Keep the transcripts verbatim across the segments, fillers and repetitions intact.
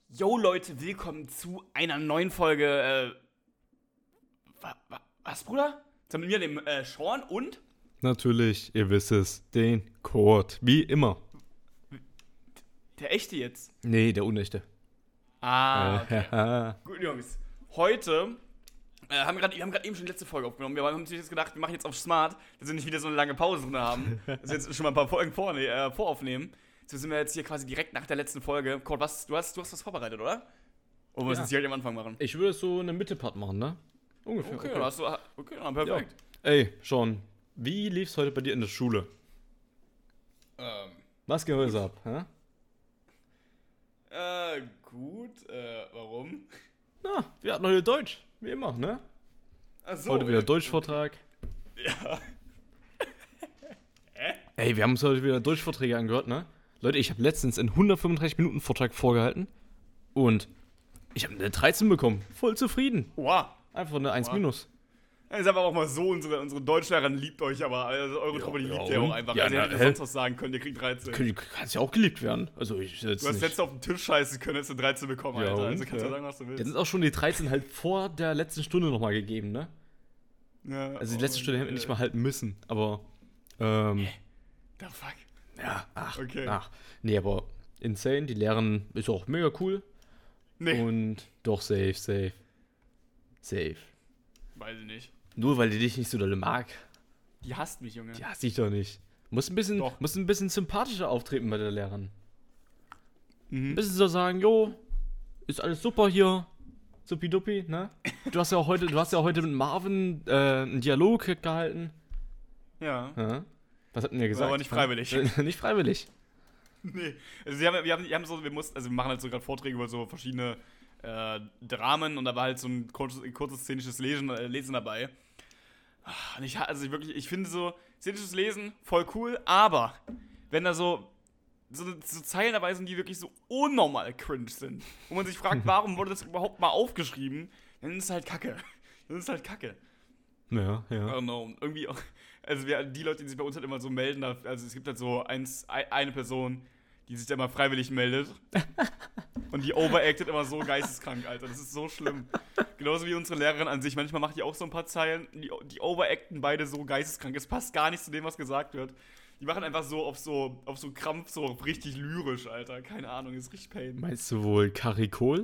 Yo Leute, willkommen zu einer neuen Folge. Äh, wa, wa, was, Bruder? Jetzt haben wir dem äh, Sean und? Natürlich, ihr wisst es, den Kurt, wie immer. Der echte jetzt? Nee, der unechte. Ah, okay. Gut, Jungs. Heute äh, haben wir, grad, wir haben gerade eben schon die letzte Folge aufgenommen. Wir haben uns jetzt gedacht, wir machen jetzt auf Smart, dass wir nicht wieder so eine lange Pause drin haben. Dass wir jetzt schon mal ein paar Folgen vor, äh, voraufnehmen. So sind wir jetzt hier quasi direkt nach der letzten Folge. Kurt, was, du, hast, du hast was vorbereitet, oder? Oder müssen wir es direkt am Anfang machen? Ich würde so eine Mitte-Part machen, ne? Ungefähr. Okay, okay. Dann hast du, okay, dann perfekt. Ja. Ey, Sean, wie lief's heute bei dir in der Schule? Ähm. Was ging heute ab, hä? Äh, gut. Äh, warum? Na, wir hatten heute Deutsch, wie immer, ne? Ach so, heute wieder ja. Deutschvortrag. Ja. Hä? Ey, wir haben uns heute wieder Deutschvorträge angehört, ne? Leute, ich habe letztens einen hundertfünfunddreißig Minuten Vortrag vorgehalten und ich habe eine dreizehn bekommen. Voll zufrieden. Wow. Einfach eine eins minus. Ich sag aber auch mal so, unsere, unsere Deutschlehrerin liebt euch, aber also eure Ja, Truppe, die ja, liebt ihr und? auch einfach. Ja, also ihr na, hättet hä? sonst was sagen können, ihr kriegt dreizehn. Du kannst ja auch geliebt werden. Also ich jetzt Du hast nicht. jetzt auf den Tisch scheißen können, jetzt eine dreizehn bekommen, Ja, Alter. und? Also kannst du Ja. sagen, was du willst. Jetzt sind auch schon die dreizehn halt vor der letzten Stunde nochmal gegeben, ne? Ja, Also die oh, letzte Stunde hätten wir nicht mal halten müssen, aber ähm, The fuck? ja, ach, Okay. ach. Nee, aber insane, die Lehrerin ist auch mega cool. Nee, Und doch safe, safe. Safe. weiß ich nicht. Nur weil die dich nicht so dolle mag. Die hasst mich, Junge. Die hasst dich doch nicht. Muss ein bisschen, Doch. muss ein bisschen sympathischer auftreten bei der Lehrerin. Ein Mhm. bisschen so sagen, jo, ist alles super hier. Supi-dupi, ne? Du hast ja auch heute, du hast ja auch heute mit Marvin äh, einen Dialog gehalten. Ja. Ja. Was hat denn der gesagt? aber nicht freiwillig. Nicht freiwillig. Nee. Also wir haben, wir haben, wir haben so, wir mussten, also wir machen halt so gerade Vorträge über so verschiedene äh, Dramen und da war halt so ein kurzes, kurzes szenisches Lesen, äh, Lesen dabei. Ah, Und ich, ha- also ich wirklich, ich finde so, szenisches Lesen voll cool, aber wenn da so, so, so Zeilen dabei sind, die wirklich so unnormal cringe sind, wo man sich fragt, warum wurde das überhaupt mal aufgeschrieben, dann ist es halt Kacke. Dann ist es halt Kacke. Ja, I ja. don't know. Irgendwie auch, also wir, die Leute, die sich bei uns halt immer so melden, da, also es gibt halt so eins, ein- eine Person, die sich da immer freiwillig meldet. Und die overactet immer so geisteskrank, Alter. Das ist so schlimm. Genauso wie unsere Lehrerin an sich. Manchmal macht die auch so ein paar Zeilen, die, die overacten beide so geisteskrank. Es passt gar nicht zu dem, was gesagt wird. Die machen einfach so auf so, auf so Krampf, so richtig lyrisch, Alter. Keine Ahnung, ist richtig pain. Meinst du wohl Karikol?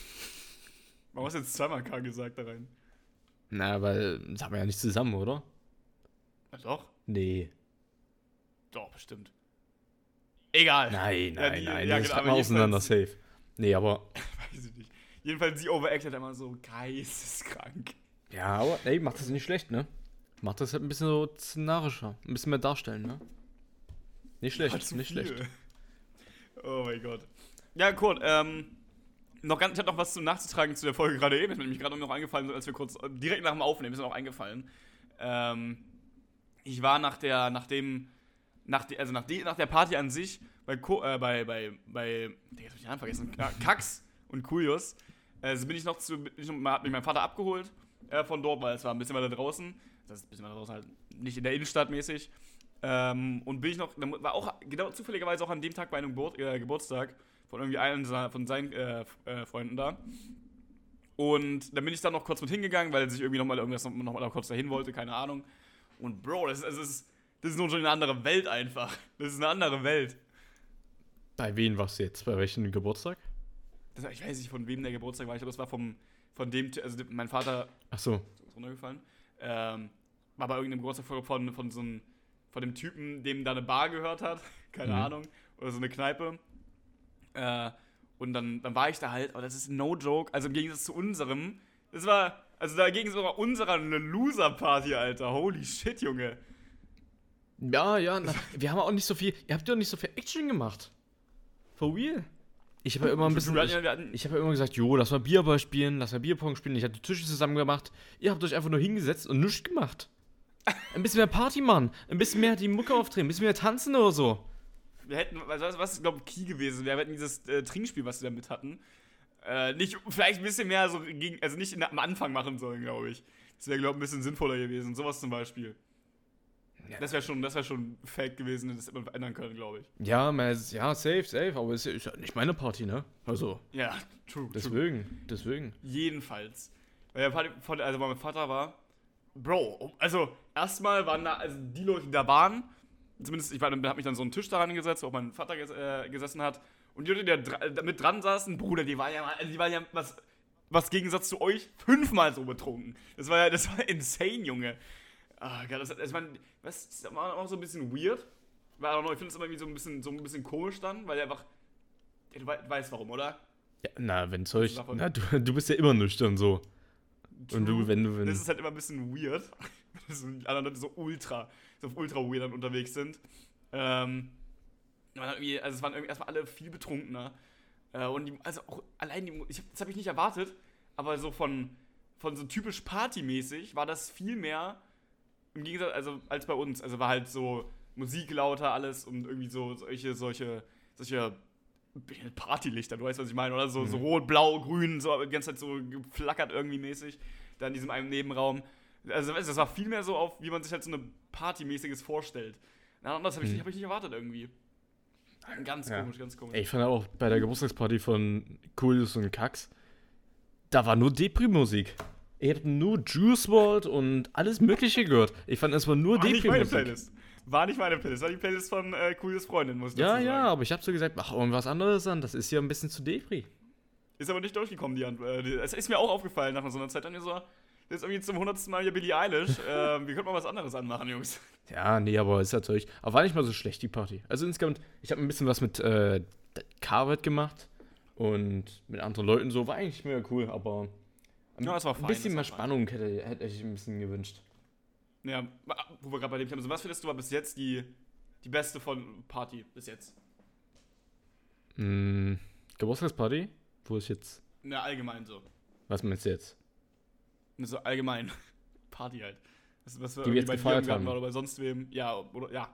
Warum hast du jetzt zweimal K gesagt da rein? Na, weil das haben wir ja nicht zusammen, oder? Na doch. Nee. Doch, bestimmt. Egal. Nein, Ja, nein, die- nein. ja, das genau, hat man aber auseinander, jedenfalls- safe. Nee, aber. Weiß ich nicht. Jedenfalls, sie overactet immer so geisteskrank. Ja, aber ey, macht das nicht schlecht, ne? Macht das halt ein bisschen so szenarischer. Ein bisschen mehr darstellen, ne? Nicht schlecht, War zu nicht viel. schlecht. Oh mein Gott. Ja, Kurt, ähm, noch ganz, ich habe noch was zu nachzutragen zu der Folge gerade eben. Ist mir nämlich gerade noch eingefallen, als wir kurz, direkt nach dem Aufnehmen, ist mir noch eingefallen. Ähm, ich war nach der, nach dem, nach der, also nach, die, nach der Party an sich, bei, Ko, äh, bei, bei, bei, Digga, jetzt hab ich den Namen vergessen, Ka- Kax und Kulius, also bin ich noch zu, bin ich noch, hat mich mein Vater abgeholt äh, von dort, weil es war ein bisschen weiter draußen, das ist ein bisschen weiter draußen halt, nicht in der Innenstadt mäßig. Ähm, und bin ich noch, dann war auch genau zufälligerweise auch an dem Tag bei einem Geburt, äh, Geburtstag von irgendwie einem seiner- von seinen äh, F- äh, Freunden da. Und dann bin ich da noch kurz mit hingegangen, weil er sich irgendwie nochmal irgendwas noch, noch mal kurz dahin wollte, keine Ahnung. Und Bro, das ist, das ist, das ist nur schon eine andere Welt einfach. Das ist eine andere Welt. Bei wem warst du jetzt? Bei welchem Geburtstag? Das, ich weiß nicht, von wem der Geburtstag war. Ich glaube, das war vom, von dem, Ty- also mein Vater Ach so. ist runtergefallen. Ähm, war bei irgendeinem Geburtstag von, von, von so einem, von dem Typen, dem da eine Bar gehört hat. Keine Mhm. Ahnung. Oder so eine Kneipe. Äh, und dann, dann war ich da halt, aber das ist no joke. Also im Gegensatz zu unserem, das war, also dagegen sogar unserer eine Loser-Party, Alter. Holy shit, Junge. Ja, ja, na, wir haben auch nicht so viel. Ihr habt ja nicht so viel Action gemacht. For real. Ich habe ja immer ein bisschen. Wir Ich, hatten ja- wir hatten- ich habe ja immer gesagt, jo, lass mal Bierball spielen, lass mal Bierpong spielen. Ich habe die Tische zusammen gemacht. Ihr habt euch einfach nur hingesetzt und nichts gemacht. Ein bisschen mehr Party machen, ein bisschen mehr die Mucke aufdrehen, ein bisschen mehr tanzen oder so. Wir hätten, was, was, was glaube ich, Key gewesen wäre, wir hätten dieses äh, Trinkspiel, was wir da mit hatten, äh, nicht, vielleicht ein bisschen mehr so gegen, also nicht in, am Anfang machen sollen, glaube ich. Das wäre, glaube ich, ein bisschen sinnvoller gewesen. Sowas zum Beispiel. Das wäre schon, das wär schon fake gewesen, das hätte man ändern können, glaube ich. Ja, man, ja, safe, safe, aber es ist ja nicht meine Party, ne? Also, Ja, true, true. deswegen, deswegen. Jedenfalls. Weil der Party, von- also mein Vater war, Bro, also erstmal waren da, also die Leute, die da waren, zumindest ich war, hab mich dann so einen Tisch daran gesetzt, wo auch mein Vater ges äh, gesessen hat. Und die Leute, die da dra mit dran saßen, Bruder, die waren ja mal, also die waren ja, was, was Gegensatz zu euch, fünfmal so betrunken. Das war ja, das war insane, Junge. Ah, Gott, das, also man, was, das war auch so ein bisschen weird. Weil auch noch, ich finde es immer irgendwie so ein bisschen, so ein bisschen komisch dann, weil er einfach, ja, du, wei- du weißt warum, oder? Ja, na, wenn Zeug, Davon- na, du, du bist ja immer nüchtern so. Und du, True. wenn du, wenn, Das ist halt immer ein bisschen weird, wenn so die anderen Leute so ultra, so auf ultra weird dann unterwegs sind. Ähm, man hat irgendwie, also es waren irgendwie erstmal alle viel betrunkener. Äh, und die, also auch allein die, Mu- ich hab, das habe ich nicht erwartet, aber so von, von so typisch partymäßig war das viel mehr im Gegensatz, also als bei uns. Also war halt so Musik lauter alles und irgendwie so solche, solche, solche Partylichter, du weißt, was ich meine, oder? So, Mhm. so rot, blau, grün, so die ganze Zeit so geflackert irgendwie mäßig, da in diesem einen Nebenraum. Also, weißt du, das war viel mehr so auf, wie man sich halt so eine Partymäßiges vorstellt. Na, und das habe ich, Mhm. nicht- hab ich nicht erwartet irgendwie. Ganz Ja. komisch, ganz komisch. Ey, ich fand auch bei der Geburtstagsparty von Coolus und Kax, da war nur Depri-Musik. Ich hab nur Juice world und alles Mögliche gehört. Ich fand, es war nur war nicht meine Depri-Musik. Playlist. War nicht meine Playlist, war die Playlist von äh, Cooles Freundin, muss ich Ja, dazu ja, sagen. aber ich hab so gesagt, mach irgendwas anderes an, das ist ja ein bisschen zu Depri. Ist aber nicht durchgekommen, die Antwort. Äh, die- Es ist mir auch aufgefallen nach so einer Zeit. Dann mir so, das ist irgendwie zum hundertsten Mal hier Billie Eilish. ähm, wir könnten mal was anderes anmachen, Jungs. Ja, nee, aber ist ja Zeug. Aber war nicht mal so schlecht, die Party. Also insgesamt, ich habe ein bisschen was mit äh, Carvet gemacht und mit anderen Leuten so. War eigentlich mega cool, aber ein, Ja, das war ein fein, bisschen das mehr war fein. Spannung hätte, hätte ich ein bisschen gewünscht. Ja, wo wir gerade bei dem Thema sind. Was findest du war bis jetzt die, die beste von Party bis jetzt? Mm, Geburtstagsparty? Wo ist jetzt? Na, allgemein so. Was meinst du jetzt? So allgemein. Party halt. Was, was wir Die wir irgendwie jetzt bei dir im gefeiert Garten haben. war oder bei sonst wem. Ja, oder, ja.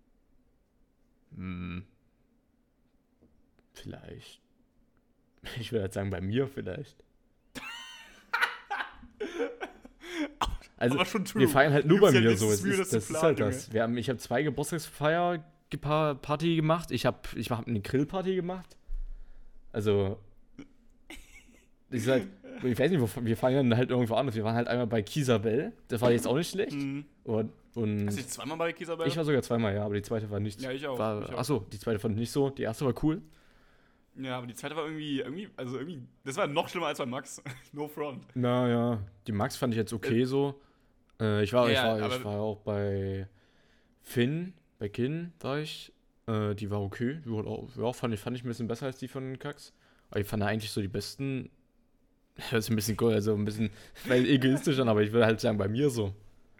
Mm, vielleicht. Ich würde jetzt sagen, bei mir vielleicht. Also, Aber schon true. wir feiern halt nur Gibt's bei ja mir nichts so. Es Mühe, ist, das das zu ist planen, halt das. Wir haben, ich habe zwei Geburtstagsfeier-Party gemacht. Ich habe ich hab eine Grillparty gemacht. Also. Ich, halt, ich weiß nicht, wo, wir feiern halt irgendwo anders. Wir waren halt einmal bei Kisabel. Das war jetzt auch nicht schlecht. Mhm. Und, und Hast du dich zweimal bei Kisabel? ich war sogar zweimal, ja, aber die zweite war nicht. Ja, ich auch, War, ich auch. Achso, die zweite fand ich nicht so. Die erste war cool. Ja, aber die zweite war irgendwie, irgendwie, also irgendwie, das war noch schlimmer als bei Max. No front. Naja, die Max fand ich jetzt okay so. Äh, ich, war, Ja, ich, war, aber- ich war auch bei Finn, bei Kin war ich. Äh, die war okay. Die war auch, ja, fand, ich, fand ich ein bisschen besser als die von Kax. Aber ich fand eigentlich so die besten. Das ist ein bisschen cool, also ein bisschen weil egoistisch an, aber ich würde halt sagen, bei mir so.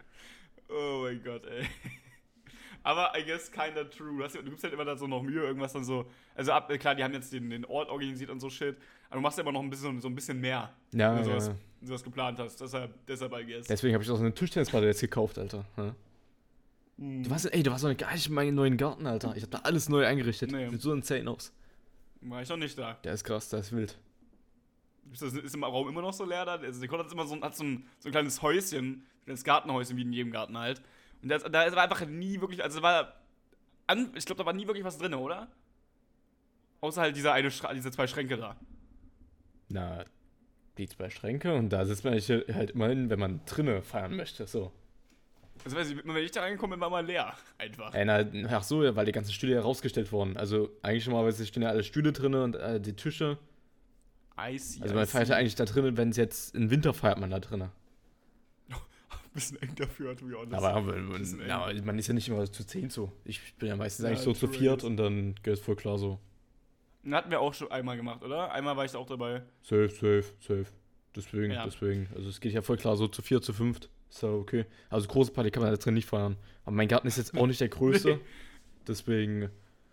Oh mein Gott, ey. Aber I guess kinda true. Du, hast, ja- du gibst halt immer da so noch Mühe, irgendwas dann so. Also ab, klar, die haben jetzt den, den Ort organisiert und so Shit. Aber du machst ja immer noch ein bisschen, so ein bisschen mehr, Ja, wenn du ja. sowas, sowas geplant hast. Deshalb, deshalb I guess. Deswegen habe ich auch so eine Tischtennisplatte jetzt gekauft, Alter. Ja. Mhm. Du warst, ey, du warst noch gar nicht in meinem neuen Garten, Alter. Ich habe da alles neu eingerichtet. Nee. Sieht so insane aus. War ich noch nicht da. Der ist krass, der ist wild. Ist, das, ist im Raum immer noch so leer da? Also, der Konrad hat immer so, ein- hat so, ein, so ein kleines Häuschen, ein kleines Gartenhäuschen, wie in jedem Garten halt. Und da, da war einfach nie wirklich, also war, an, ich glaube, da war nie wirklich was drin, oder? Außer halt dieser eine, Schra- diese zwei Schränke da. Na, die zwei Schränke und da sitzt man halt halt immerhin, wenn man drinnen feiern möchte, so. Also weiß ich, wenn ich da reingekommen bin, war mal leer. Einfach. Äh, na, ach so, ja, weil die ganzen Stühle ja rausgestellt wurden. Also eigentlich schon mal, stehen ja alle Stühle drinnen und äh, die Tische. I see, Also I man see. feiert ja eigentlich da drinnen, wenn es jetzt im Winter feiert man da drinnen. Bisschen eng dafür, to be honest. Aber, aber Bisschen eng. ja, man ist ja nicht immer zu zehn so. Ich bin ja meistens Ja, eigentlich so zu true, viert yes. und dann geht es voll klar so. Den hatten wir auch schon einmal gemacht, oder? Einmal war ich da auch dabei. Safe, safe, safe. Deswegen, Ja. deswegen. Also es geht ja voll klar so zu viert, zu fünft. Ist ja okay. Also große Party kann man da drin nicht feiern. Aber mein Garten ist jetzt auch nicht der größte. Nee. Deswegen,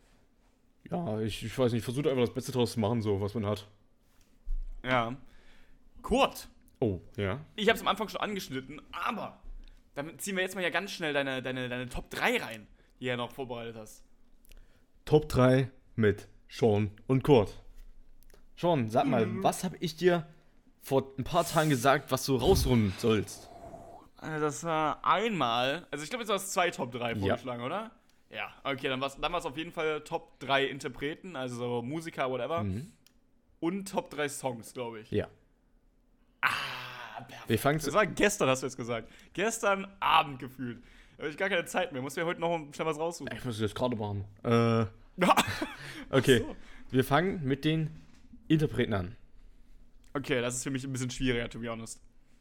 ja, ich, ich weiß nicht, ich versuche einfach das Beste draus zu machen, so was man hat. Ja. Kurt, Oh, ja. ich hab's am Anfang schon angeschnitten, aber damit ziehen wir jetzt mal ja ganz schnell deine, deine, deine Top drei rein, die du ja noch vorbereitet hast. Top drei mit Sean und Kurt. Sean, sag mal, Mhm. was habe ich dir vor ein paar Tagen gesagt, was du rausholen sollst? Das war einmal, also ich glaube, jetzt war es zwei Top drei Ja. vorgeschlagen, oder? Ja, okay, dann war es dann war's auf jeden Fall Top drei Interpreten, also Musiker, whatever. Mhm. Und Top drei Songs, glaube ich. Ja. Ah, perfekt. Wir fangen Das war gestern, hast du jetzt gesagt. Gestern Abend gefühlt. Da habe ich gar keine Zeit mehr. Muss mir heute noch schnell was raussuchen. Ich muss das gerade machen. Äh, okay. Ach so. Wir fangen mit den Interpreten an. Okay, das ist für mich ein bisschen schwieriger, to be honest.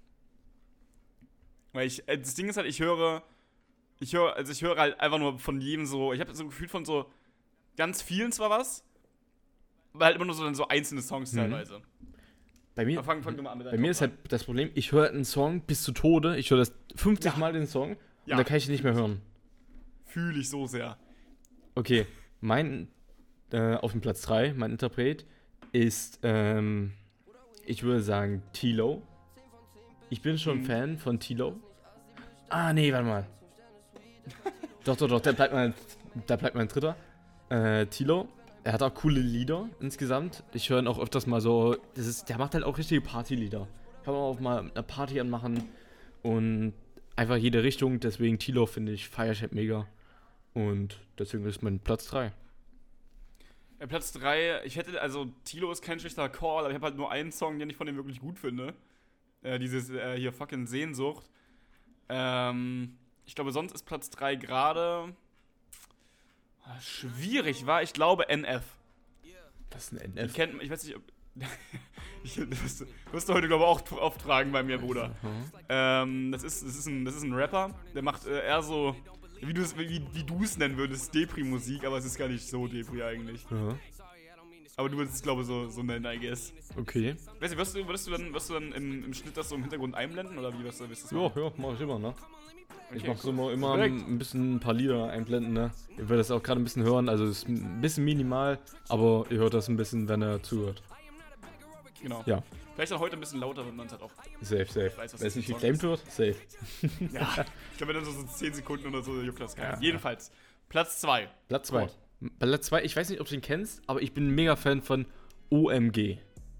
Weil ich, äh, das Ding ist halt, ich höre, ich höre, also ich höre halt einfach nur von jedem so, ich habe so ein Gefühl von so ganz vielen zwar was, aber halt immer nur so, dann so einzelne Songs Mhm. teilweise. Bei mir, Aber fang, fang du mal an mit bei deinem mir Top ist halt das Problem, ich höre einen Song bis zu Tode. Ich höre das fünfzig Ja. Mal den Song und Ja. da kann ich ihn nicht mehr hören. Fühle ich so sehr. Okay, mein äh, auf dem Platz drei, mein Interpret ist, ähm, ich würde sagen, T-Lo. Ich bin schon Mhm. Fan von T-Lo. Ah, nee, warte mal. doch, doch, doch, der bleibt mein, der bleibt mein dritter. Äh, T-Lo. Er hat auch coole Lieder insgesamt. Ich höre ihn auch öfters mal so. Das ist, der macht halt auch richtige Partylieder. Kann man auch mal eine Party anmachen und einfach jede Richtung. Deswegen T-Lo finde ich, feier ich halt mega. Und deswegen ist mein Platz drei. Äh, Platz drei, ich hätte, also Tilo ist kein schlechter Call, aber ich habe halt nur einen Song, den ich von dem wirklich gut finde. Äh, dieses äh, hier fucking Sehnsucht. Ähm, ich glaube, sonst ist Platz drei gerade ah, schwierig, war, ich glaube N F. Das ist ein Ich N F. kennt, ich weiß nicht, ob ich, das wirst, wirst du heute, glaube ich, auch auftragen bei mir, Bruder. Mhm. Ähm, das ist, das ist ein, das ist ein Rapper, der macht äh, eher so, wie du es wie, wie du es nennen würdest, Depri-Musik, aber es ist gar nicht so Depri eigentlich. Ja, Aber du würdest es, glaube ich, so, so nennen, I guess. okay. Weiß nicht, wirst du, würdest du dann, wirst du dann im, im Schnitt das so im Hintergrund einblenden oder wie wirst du das Ja, machen? ja, mach ich immer, ne? Ich Okay, mach so cool. immer, immer Perfekt. ein bisschen ein paar Lieder einblenden, ne? Ihr werdet das auch gerade ein bisschen hören, also es ist ein bisschen minimal, aber ihr hört das ein bisschen, wenn er zuhört. Genau. Ja. Vielleicht dann heute ein bisschen lauter, wenn man es halt auch. Safe, safe. weiß, was Wenn es das nicht für ein geclaimed wird, safe. Ja. Ich glaube, wenn dann so, so zehn Sekunden oder so juckt das keiner. Ja. Jedenfalls, Platz zwei. Platz zwei. Gut. Platz zwei, ich weiß nicht, ob du ihn kennst, aber ich bin ein mega Fan von O M G.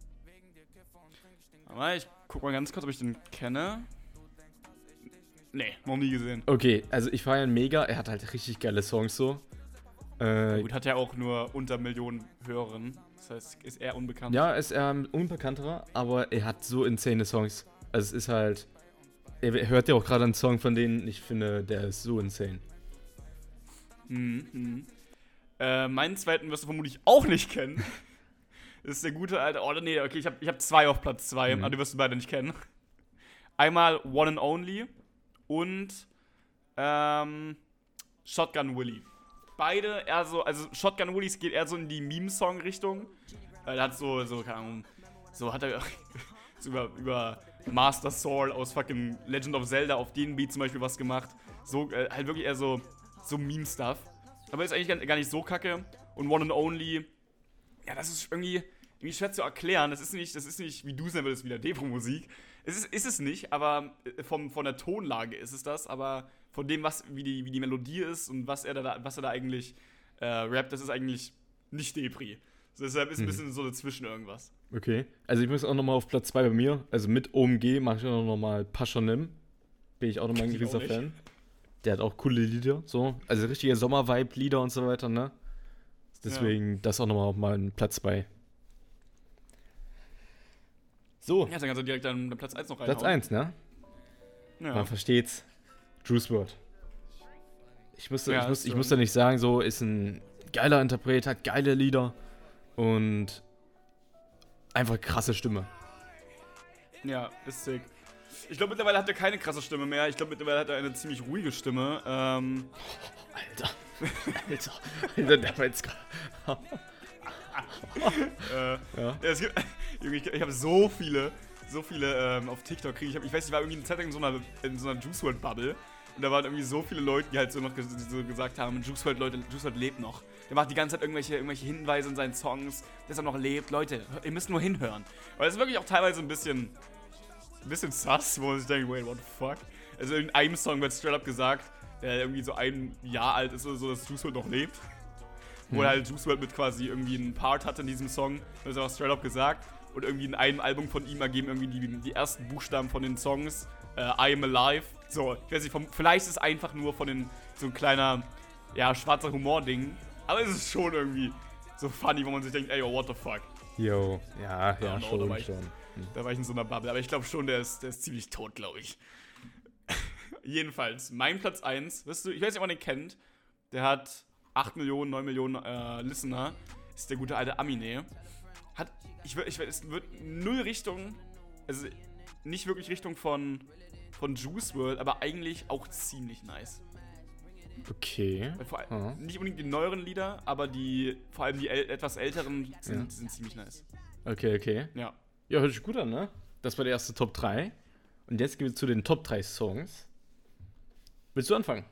Aber ich guck mal ganz kurz, ob ich den kenne. Nee, noch nie gesehen. Okay, also ich feiere ihn mega, er hat halt richtig geile Songs so. Äh, Gut, hat ja auch nur unter Millionen Hörerinnen. Das heißt, ist eher unbekannt. ja, ist ähm, unbekannterer, aber er hat so insane Songs. Also es ist halt, er hört ja auch gerade einen Song von denen, ich finde, der ist so insane. Mhm, mhm. Äh, meinen zweiten wirst du vermutlich auch nicht kennen. Das ist der gute alte. Oh, nee, okay, ich habe ich hab zwei auf Platz zwei, Mhm. aber die wirst du beide nicht kennen. Einmal One and Only und ähm, Shotgun Willie. Beide eher so, also Shotgun Willies geht eher so in die Meme-Song-Richtung. Er hat so, so, keine Ahnung, so hat er so über, über Master Soul aus fucking Legend of Zelda auf den Beat zum Beispiel was gemacht. So, äh, halt wirklich eher so, so Meme-Stuff. Aber ist eigentlich gar, gar nicht so kacke. Und One and Only, ja, das ist irgendwie, irgendwie schwer zu erklären. Das ist nicht, das ist nicht, wie du es nennen würdest, wieder Depro-Musik. Es ist, ist es nicht, aber vom, von der Tonlage ist es das. Aber von dem, was, wie die, wie die Melodie ist und was er da, was er da eigentlich äh, rappt, das ist eigentlich nicht Depri. So, deshalb ist ein Mhm. bisschen so dazwischen irgendwas. Okay, also ich muss auch nochmal auf Platz zwei bei mir, also mit O M G mache ich auch nochmal Paschonim. Bin ich auch nochmal ein Kenn ich gewisser auch nicht. Fan. Der hat auch coole Lieder, so. Also richtige Sommer-Vibe-Lieder und so weiter, ne? Deswegen das auch nochmal auf meinen Platz zwei. So, Ja, dann kannst du direkt dann Platz eins noch reinhauen. Platz eins, ne? Ja. Man versteht's. Juice world. Ich musste, Ja, ich, muss, ist ich schon- musste nicht sagen, so ist ein geiler Interpret, hat geile Lieder und einfach krasse Stimme. Ja, ist sick. Ich glaube, mittlerweile hat er keine krasse Stimme mehr. Ich glaube, mittlerweile hat er eine ziemlich ruhige Stimme. Ähm, Alter. Alter. Alter, der war jetzt gar- äh, Ja. Ja, es gibt, Junge, ich, ich habe so viele, so viele ähm, auf TikTok kriege. Ich, hab, ich weiß, ich war irgendwie eine Zeit lang in so einer, in so einer Juice world Bubble und da waren irgendwie so viele Leute, die halt so noch ges- so gesagt haben, Juice world, Leute, Juice world lebt noch. Der macht die ganze Zeit irgendwelche, irgendwelche Hinweise in seinen Songs, dass er noch lebt. Leute, ihr müsst nur hinhören. Aber das ist wirklich auch teilweise ein bisschen, ein bisschen sus, wo man sich denkt, wait, what the fuck? Also in einem Song wird straight up gesagt, der irgendwie so ein Jahr alt ist oder so, dass Juice world noch lebt. Wo Hm. halt Juice world mit quasi irgendwie einen Part hatte in diesem Song. Das ist auch straight up gesagt. Und irgendwie in einem Album von ihm ergeben irgendwie die, die ersten Buchstaben von den Songs äh, I Am Alive. So, ich weiß nicht, vom, vielleicht ist es einfach nur von den, so ein kleiner, ja, schwarzer Humor-Ding. Aber es ist schon irgendwie so funny, wo man sich denkt, ey, yo, what the fuck. Yo, ja, ja, know, schon, da war ich- schon. Hm. Da war ich in so einer Bubble. Aber ich glaube schon, der ist, der ist ziemlich tot, glaube ich. Jedenfalls, mein Platz eins, weißt du, ich weiß nicht, ob man den kennt. Der hat acht Millionen, neun Millionen äh, Listener. Ist der gute alte Amine. Hat, ich würde, ich würd, es wird null Richtung, also nicht wirklich Richtung von, von Juice world, aber eigentlich auch ziemlich nice. Okay. Weil vor allem, Aha. nicht unbedingt die neueren Lieder, aber die, vor allem die äl- etwas älteren sind, Ja. sind ziemlich nice. Okay, okay. Ja. Ja, hört sich gut an, ne? Das war der erste Top drei. Und jetzt gehen wir zu den Top drei Songs. Willst du anfangen?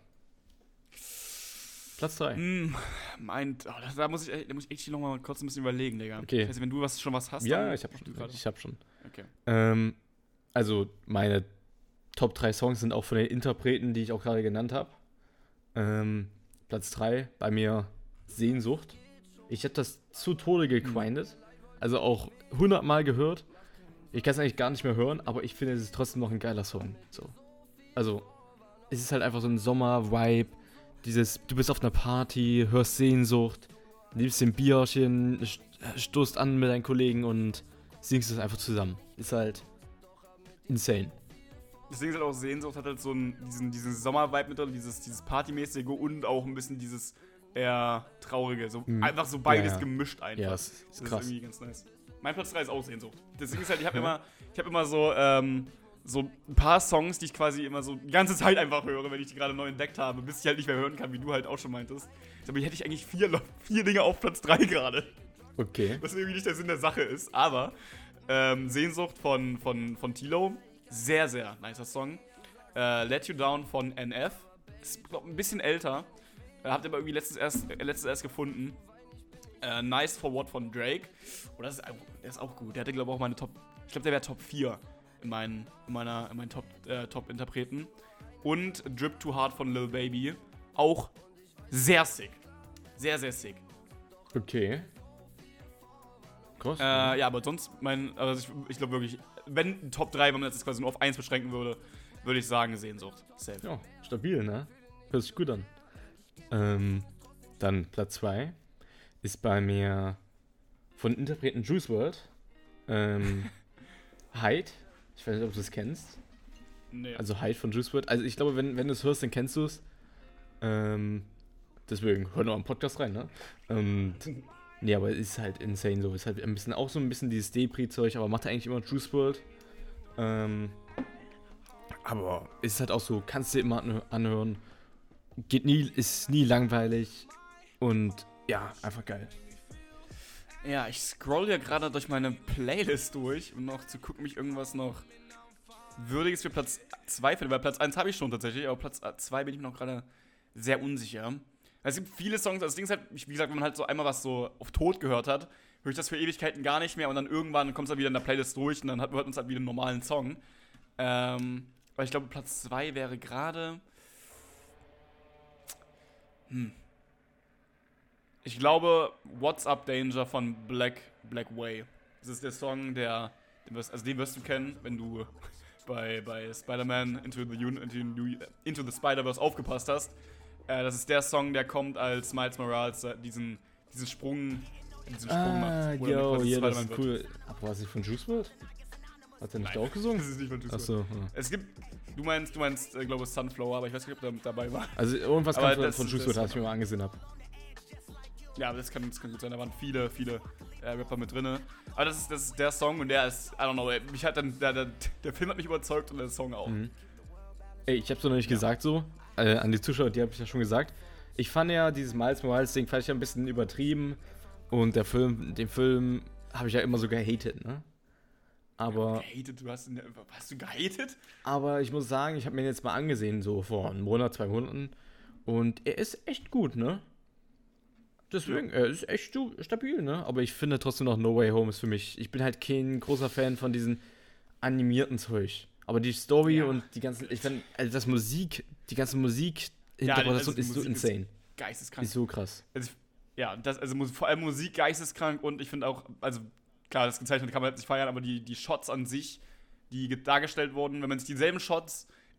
Platz drei. Hm, meint, oh, da muss ich, da muss ich echt noch mal kurz ein bisschen überlegen, Digga. Okay. Ich weiß nicht, wenn du was, schon was hast, Ja, dann ich hab mach du schon. gerade. Ich hab schon. Okay. Ähm, also, meine Top drei Songs sind auch von den Interpreten, die ich auch gerade genannt habe. Ähm, Platz drei, bei mir Sehnsucht. Ich habe das zu Tode gegrindet. Also auch hundertmal gehört. Ich kann es eigentlich gar nicht mehr hören, aber ich finde, es ist trotzdem noch ein geiler Song. So. Also, es ist halt einfach so ein Sommer-Vibe. Dieses, du bist auf einer Party, hörst Sehnsucht, nimmst ein Bierchen, st- stoßt an mit deinen Kollegen und singst es einfach zusammen. Ist halt insane. Deswegen ist halt auch Sehnsucht, hat halt so einen, diesen, diesen Sommer-Vibe mit drin, dieses, dieses Partymäßige und auch ein bisschen dieses eher Traurige. So, Mhm. einfach so beides Ja, ja. gemischt einfach. Ja, das ist Das krass. ist irgendwie ganz nice. Mein Platz drei ist auch Sehnsucht. Deswegen ist halt, ich habe immer, ich habe immer so, ähm, so ein paar Songs, die ich quasi immer so die ganze Zeit einfach höre, wenn ich die gerade neu entdeckt habe, bis ich halt nicht mehr hören kann, wie du halt auch schon meintest. Aber hier hätte ich eigentlich vier, vier Dinge auf Platz drei gerade. Okay. Was irgendwie nicht der Sinn der Sache ist. Aber ähm, Sehnsucht von, von, von Tilo, sehr, sehr nicer Song. Äh, Let You Down von N F, ist glaub, ein bisschen älter. Äh, habt ihr aber irgendwie letztens erst, äh, letztens erst gefunden. Äh, Nice for What von Drake. Oh, das ist, auch- der ist auch gut. Der hatte, glaube ich, auch meine Top. Ich glaube, der wäre Top vier in meinen, in meiner, in meinen Top, äh, Top-Interpreten. Und Drip Too Hard von Lil Baby. Auch sehr sick. Sehr, sehr sick. Okay. Krass. Äh, ja, aber sonst, mein, also ich, ich glaube wirklich, wenn Top drei, wenn man das jetzt quasi nur auf eins beschränken würde, würde ich sagen Sehnsucht. Safe. Ja, stabil, ne? Hört sich gut an. Ähm, dann Platz zwei ist bei mir von Interpreten Juice world. Ähm, Hyde. Ich weiß nicht, ob du das kennst. Nee. Also Hyde von Juice world. Also ich glaube, wenn, wenn du es hörst, dann kennst du es. Ähm, deswegen hör noch am Podcast rein, ne? Und nee, aber es ist halt insane so. Ist halt ein bisschen auch so ein bisschen dieses Depri-Zeug, aber macht eigentlich immer Juice world. Ähm, aber ist halt auch so, kannst du dir immer anhö- anhören. Geht nie, ist nie langweilig. Und ja, einfach geil. Ja, ich scroll ja gerade durch meine Playlist durch, um noch zu gucken, ob ich irgendwas noch Würdiges für Platz zwei finde. Weil Platz eins habe ich schon tatsächlich, aber Platz zwei bin ich mir noch gerade sehr unsicher. Es gibt viele Songs, also das Ding ist halt, wie gesagt, wenn man halt so einmal was so auf Tod gehört hat, höre ich das für Ewigkeiten gar nicht mehr und dann irgendwann kommt es halt wieder in der Playlist durch und dann hat, hört man es halt wieder einen normalen Song. Ähm, weil ich glaube, Platz zwei wäre gerade. Hm. Ich glaube, What's Up Danger von Black, Black Way. Das ist der Song, der, den wirst, also den wirst du kennen, wenn du bei, bei Spider-Man Into the, Un- into, New- Into the Spider-Verse aufgepasst hast. Äh, das ist der Song, der kommt, als Miles Morales äh, diesen, diesen Sprung, diesen Sprung Ah, macht. wo er yo, quasi ja, das Spider-Man ist cool. Aber war es nicht von Juice world? Hat er nicht da auch gesungen? Das ist nicht von Juice Achso, world. ja. Es gibt, du meinst, du meinst, äh, glaube ich, Sunflower, aber ich weiß nicht, ob der mit dabei war. Also irgendwas Aber kam von, das- von Juice das- world, was ich mir mal angesehen habe. Ja, aber das kann, das kann gut sein. Da waren viele, viele äh, Rapper mit drin. Aber das ist, das ist der Song und der ist, I don't know, ey, mich hat dann, der, der, der Film hat mich überzeugt und der Song auch. Mhm. Ey, ich hab's noch nicht Ja. gesagt so, äh, an die Zuschauer, die habe ich ja schon gesagt. Ich fand ja dieses Miles Morales Ding, fand ich ja ein bisschen übertrieben. Und der Film, den Film habe ich ja immer so gehatet, ne? Aber, Gehatet, du hast, ihn- hast du gehatet? aber ich muss sagen, ich habe mir ihn jetzt mal angesehen, so vor einem Monat, zwei Monaten. Und er ist echt gut, ne? Deswegen, er ist echt stu- stabil, ne? Aber ich finde trotzdem noch No Way Home ist für mich. Ich bin halt kein großer Fan von diesen animierten Zeug. Aber die Story Ja. und die ganzen, ich finde, also das Musik, die ganze Musik Interpretation die ist so Musik ist insane. Geisteskrank. Ist so krass. Also ich, ja, das, also Mus- vor allem Musik geisteskrank und ich finde auch, also klar, das Gezeichnete kann man halt nicht feiern, aber die, die Shots an sich, die ge- dargestellt wurden, wenn man sich dieselben Shots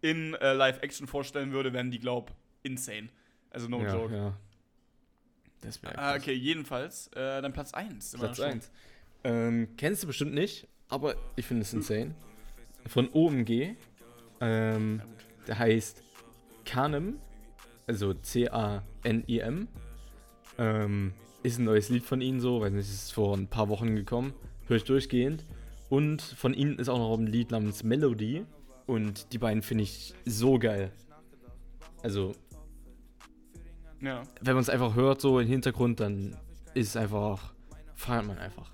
in äh, Live-Action vorstellen würde, wären die, glaub, insane. Also no ja, joke. Ja. Das wäre Ah, okay, jedenfalls, äh, dann Platz eins. Platz eins. Ähm, kennst du bestimmt nicht, aber ich finde es insane. Von O M G. Ähm, der heißt Canem, also C A N I M. Ähm, ist ein neues Lied von ihnen so, weiß nicht, ist vor ein paar Wochen gekommen. Höre ich durchgehend. Und von ihnen ist auch noch ein Lied namens Melody. Und die beiden finde ich so geil. Also, Ja. wenn man es einfach hört, so im Hintergrund, dann ist es einfach, feiert man einfach.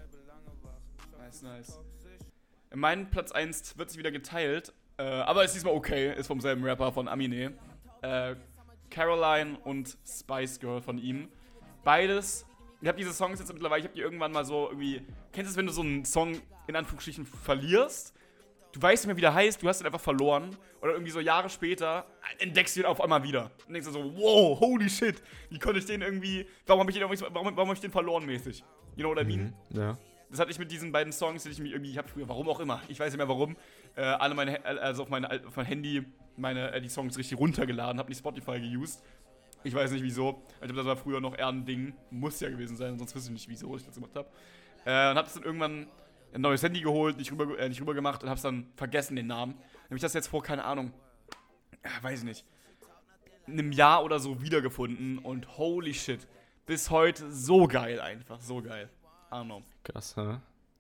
Nice, nice. Mein Platz eins wird sich wieder geteilt, äh, aber ist diesmal okay, ist vom selben Rapper, von Aminé. Äh, Caroline und Spice Girl von ihm. Beides, ich habe diese Songs jetzt mittlerweile, ich habe die irgendwann mal so irgendwie, kennst du es, wenn du so einen Song in Anführungsstrichen verlierst? Du weißt nicht mehr, wie der heißt, du hast ihn einfach verloren. Oder irgendwie so Jahre später entdeckst du ihn auf einmal wieder. Und denkst du so, wow, holy shit, wie konnte ich den irgendwie, warum habe ich den, warum, warum hab ich den verloren mäßig? You know what I mean? Mhm, ja. Das hatte ich mit diesen beiden Songs, die ich mir irgendwie, ich habe früher, warum auch immer, ich weiß nicht mehr warum, äh, alle meine, also auf, meine, auf mein Handy meine, äh, die Songs richtig runtergeladen, habe nicht Spotify geused. Ich weiß nicht wieso. Ich glaube, das war früher noch eher ein Ding. Muss ja gewesen sein, sonst wüsste ich nicht, wieso ich das gemacht habe. Äh, und hab das dann irgendwann ein neues Handy geholt, nicht rüber, äh, nicht rüber gemacht und hab's dann vergessen, den Namen. Nämlich ich das jetzt vor, keine Ahnung, äh, weiß ich nicht, einem Jahr oder so wiedergefunden und holy shit, bis heute so geil einfach, so geil. I don't know. Krass, hä?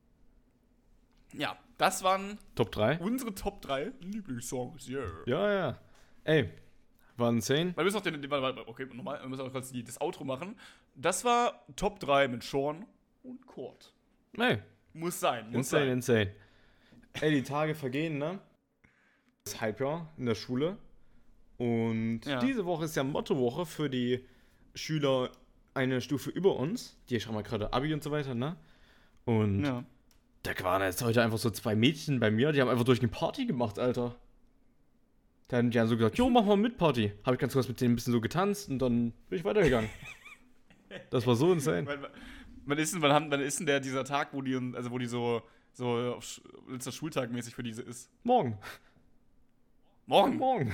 Ja, das waren Top drei? unsere Top drei Lieblingssongs, yeah. Ja, ja. Ey, war insane. Wir müssen auch den, okay, nochmal, wir müssen auch kurz die, das Outro machen. Das war Top drei mit Sean und Kurt. Ey, Muss sein, muss insane, sein. insane. Ey, die Tage vergehen, ne? Das Halbjahr in der Schule. Und Ja. diese Woche ist ja Mottowoche für die Schüler eine Stufe über uns. Die schreiben mal gerade Abi und so weiter, ne? Und Ja. da waren jetzt heute einfach so zwei Mädchen bei mir, die haben einfach durch eine Party gemacht, Alter. Dann die haben so gesagt, jo, mach mal mit Party. Habe ich ganz kurz mit denen ein bisschen so getanzt und dann bin ich weitergegangen. Das war so insane. Wann, wann ist denn, wann, haben, wann ist denn der, dieser Tag, wo die, also wo die so, so auf Sch- letzter Schultag mäßig für diese ist? Morgen. Morgen? Morgen.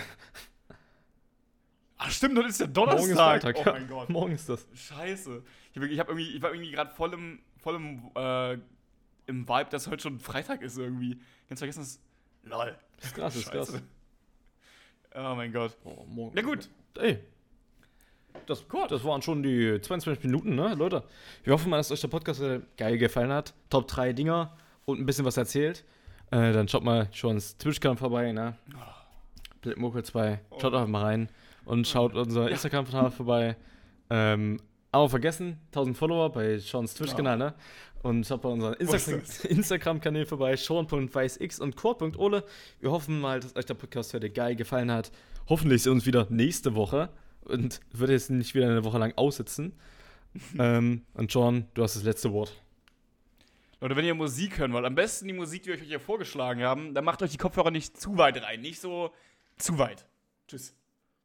Ach stimmt, das ist der Morgen ist Donnerstag. Freitag. Oh ja. mein Gott. Morgen ist das. Scheiße. Ich, hab, ich, hab irgendwie, ich war irgendwie gerade voll im, voll im, äh, im Vibe, dass heute schon Freitag ist irgendwie. Ganz vergessen, dass... Lol. Das ist krass, das ist krass. Scheiße. Oh mein Gott. Oh, morgen. Na gut. Ey. Das, Gut. das waren schon die zweiundzwanzig Minuten, ne, Leute? Wir hoffen mal, dass euch der Podcast äh, geil gefallen hat. Top drei Dinger und ein bisschen was erzählt. Äh, dann schaut mal schon ins Twitch-Kanal vorbei, ne? Blickmuckel zwei. Schaut Oh. einfach mal rein. Und schaut unser Instagram-Kanal vorbei. Ähm, aber vergessen, tausend Follower bei Sean's Twitch-Kanal, ne? Und schaut bei unseren Instagram- das? Instagram-Kanälen vorbei. Sean Punkt weißx und Kurt Punkt ole. Wir hoffen mal, dass euch der Podcast heute geil gefallen hat. Hoffentlich sehen wir uns wieder nächste Woche. Und würde jetzt nicht wieder eine Woche lang aussitzen. ähm, und Sean, du hast das letzte Wort. Leute, wenn ihr Musik hören wollt, am besten die Musik, die wir euch hier vorgeschlagen haben, dann macht euch die Kopfhörer nicht zu weit rein. Nicht so zu weit. Tschüss.